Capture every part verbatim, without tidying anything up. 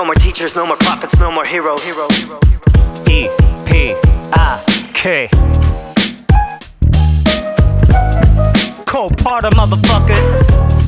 no more teachers, no more prophets, no more heroes. E P I K Cold part of motherfuckers.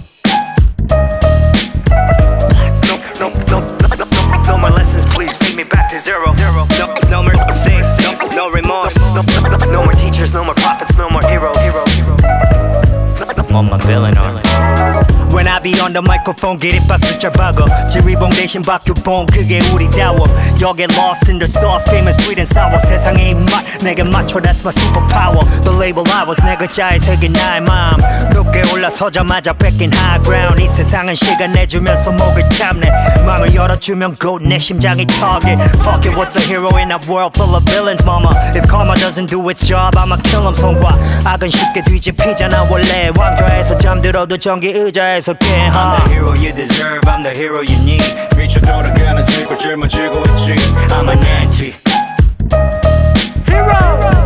No, no, no, no, no, no more lessons, please take me back to zero. Zero. No, no more sins, no, no remorse. No, no, no, no more teachers, no more prophets, no more heroes. I'm a villain on When I be on the microphone 기립박수 잘 박어 지휘봉 대신 박규봉 그게 우리 다워 Y'all get lost in the sauce famous sweet and sour 세상의 입맛 내게 맞춰 that's my superpower The label I was 내 글자에 새긴 나의 마음 높게 올라서자마자 뺏긴 high ground 이 세상은 시간 내주면서 목을 탐내 마음을 열어주면 good 내 심장이 target Fuck it what's a hero in a world full of villains mama If karma doesn't do its job I'ma kill him 손과 악은 쉽게 뒤집히잖아 원래 왕좌에서 잠들어도 전기 의자에서 깨 I'm the hero you deserve, I'm the hero you need 미쳐 돌아가는 지구 짊어지고 있지 I'm an anti Hero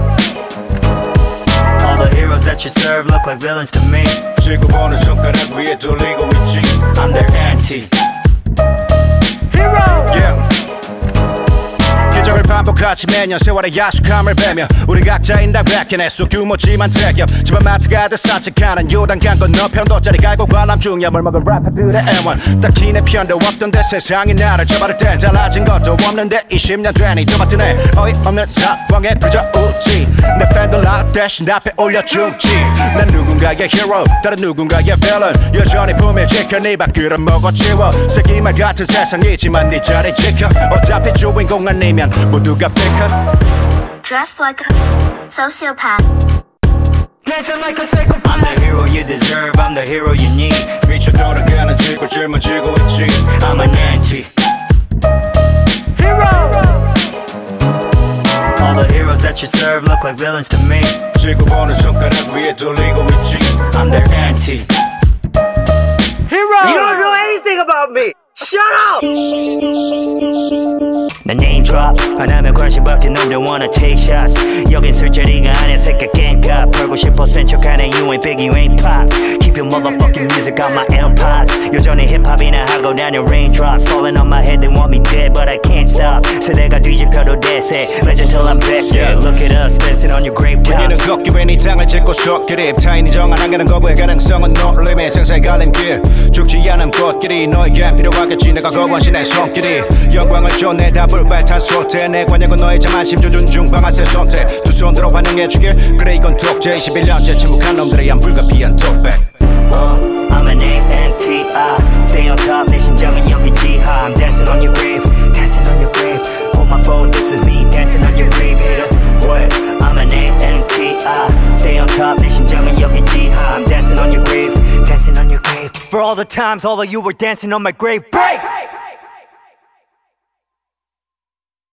All the heroes that you serve look like villains to me 지구 보는 손가락 위에 돌리고 있지 I'm their anti Hero yeah. 기적을 반복하지 매년 세월의 야속함을 베며 우리 각자인 다 백해냈어 규모지만 대기업 집안 마트 가득 산책하는 요단강 건너 편도짜리 갈고 관람 중이야 물 먹은 래퍼들의 애원 딱히 내 편도 없던데 세상이 나를 쳐바를 땐 달라진 것도 없는데 이십 년 되니 떠맡으네 어이없는 상황에 그저 웃지 내 팬들 나 대신 앞에 올려주지 난 누군가의 히어로 다른 누군가의 빌런 여전히 품에 지켜 네 밥그릇 먹어치워 세기말 같은 세상이지만 네 자리 지켜 어차피 주인공 아니면 모두가 뺏어 Dressed like a sociopath Dancing like a psychopath I'm the hero you deserve, I'm the hero you need 미쳐 돌아가는 지구 짊어지고 있지 I'm an anti Hero All the heroes that you serve look like villains to me 지구 보는 손가락 위에 돌리고 있지 I'm their anti Hero You don't know anything about me! Shut up! 난 name drop 하나면 관심밖에 no don't wanna take shots 여긴 술자리가 아니야 새끼 갱값 벌고 싶어 센 척하네 You ain't big, you ain't pop Keep your motherfucking music on my AirPods 여전히 힙합이나 하고 다녀 raindrops Falling on my head, they want me dead but I can't stop 세대가 뒤집혀도 대세 Legend till I'm back yeah. Look at us dancing on your grave tops 우리는 걷기 웬 이 땅을 짚고 속드립 타인이 정한 한계는 거부의 가능성은 no limit 생사의 갈림길 죽지 않은 꽃길이 너에겐 필요하겠지 내가 거부한 신의 손길이 영광을 줘 내 답을 발탄 소태 내 관역은 너의 자만심 조준 방아쇠 선택 두 손으로 반응해주길 그래 이건 독재 이십일 년째 침묵한 놈들의 한 불가피한 톡백 uh, I'm an A N T I Stay on top 내 심장은 여기지 I'm dancing on your grave Dancing on your grave Hold my phone this is me Dancing on your grave hater What? I'm an A N T I Stay on top 내 심장은 여기지 I'm dancing on your grave Dancing on your grave For all the times all of you were dancing on my grave Break!